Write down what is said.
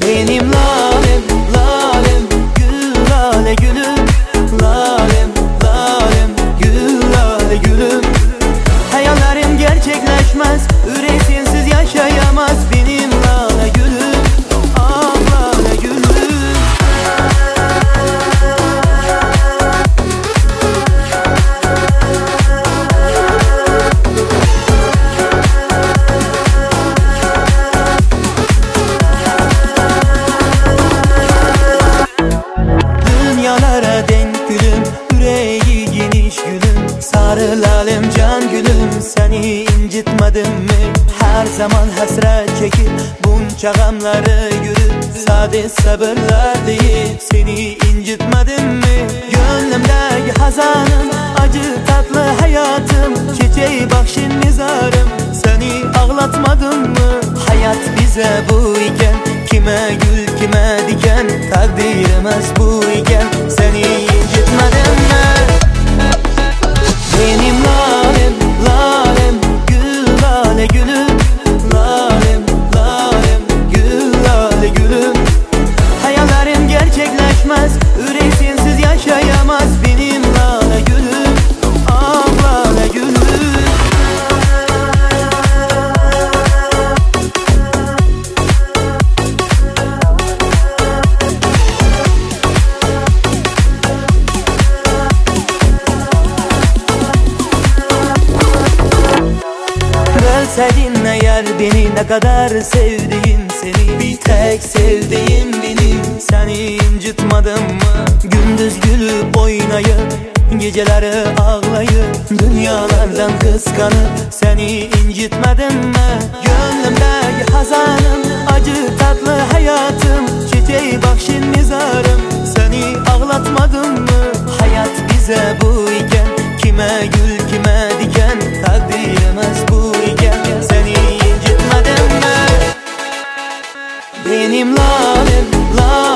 Benim lalem, lalem, gül lale gülüm. Lalem, lalem, gül lale gülüm. Hayallerim gerçekleşmez, yürek sensiz yaşayamaz. Benim lale gülüm, ah lale gülüm. Dünyalara denk gülüm, yüreği geniş gülüm. Sarı lalem can gülüm, seni incitmedim mi? Her zaman hasret çekip bunca gamları yürüp sade sabırlar deyip seni incitmedim mi? Gönlümdeki hazanım, acı tatlı hayatım, çiçeği bakşin nizarım, seni ağlatmadım mı? Hayat bize bu iken, kime gül kime diken, takdirimiz bu iken seni incitmedim mi? Benim lalem, lalem, gül lale gülüm. Lalem, lalem, gül lale gülüm. Hayallerim gerçekleşmez, yürek sensiz yaşayamaz. Benim lale gülüm, ah lale gülüm. Bilseydin eğer beni, ne kadar sevdiğim seni, bir tek sevdiğim benim. Seni incitmedim mi? Gündüz gülüp oynayıp, geceleri ağlayıp, dünyalardan kıskanıp seni incitmedim mi? Gönlümdeki hazanım, acı tatlı hayatım, çiçeği bakşin nizarım, seni ağlatmadım mı? Hayat bize bu iken, kime gül kime diken, takdirimiz bu iken seni incitmedim mi? Benim lalem, lalem,